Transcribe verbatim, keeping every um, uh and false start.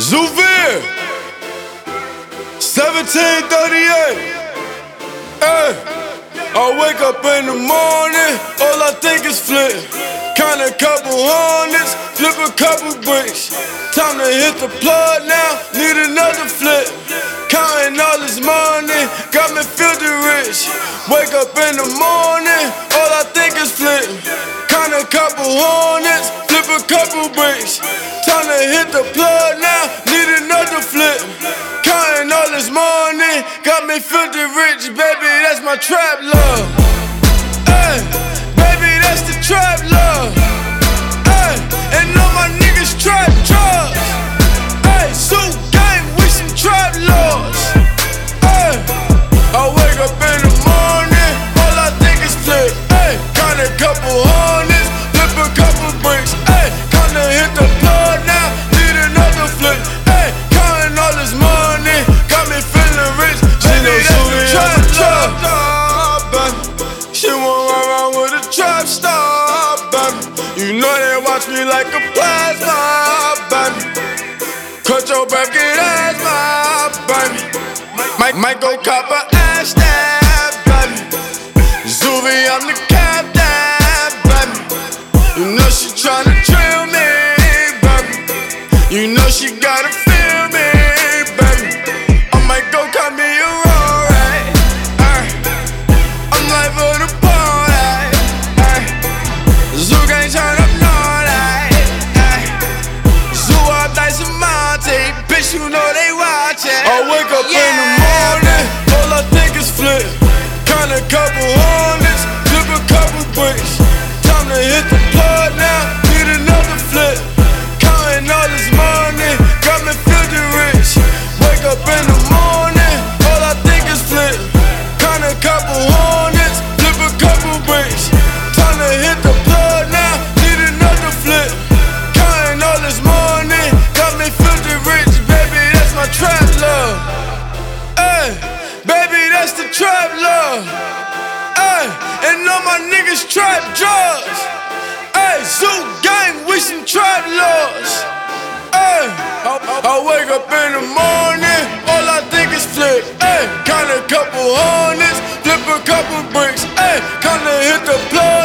Zouvir, seventeen thirty-eight. Hey, I wake up in the morning, all I think is flip. Count a couple hundreds, flip a couple bricks. Time to hit the plug now, need another flip. Counting all this money, got me filthy rich. Wake up in the morning, all I think is flip. Count a couple hundreds, flip a couple bricks. Time to hit the plug now, need another flip. Counting all this money, got me filthy rich, baby, that's my trap love. Ay, baby, that's the trap love. Ay, and all my niggas trap drugs. Ay, suit gang, we some trap lords. Ay, I wake up in the morning, all I think is flip. Ay, count a couple hundreds, flip a couple bricks. Ay, count to hit the plug now, need another flip. Ay, counting all this money, got me feeling rich. Baby, that's the trap love, baby. She wanna run around with a trap star, baby. You know they watch me like a plasma, baby. Cut your breath, get asthma, baby. Might, might go cop a ass stab, baby. Zouvie, I'm the captain, baby. You know she tryna drill me, baby. You know she gotta feel me, baby. I might go cop me a Rory, ay. I'm live for the party, ay. Zoo gang turn up naughty, ay. Zoo all dice and Monty, bitch, you know they watchin'. I wake up yeah. in the morning, all I think is flip. Count a couple hundreds, flip a couple bricks. Time to hit the plug now, need another flip. Counting all this money, got me filthy rich. Wake up in the morning, all I think is flip. Count a couple hundreds, flip a couple bricks. Time to hit the plug now, need another flip. Counting all this money, got me filthy rich, baby, that's my trap love. Ay, baby, that's the trap love. Ay, and all my niggas trap drugs. Ay, zoo gang, we some trap lords. Ay, I, I wake up in the morning, all I think is flip. Ay, count a couple hundreds, flip a couple bricks. Ay, count to hit the plug.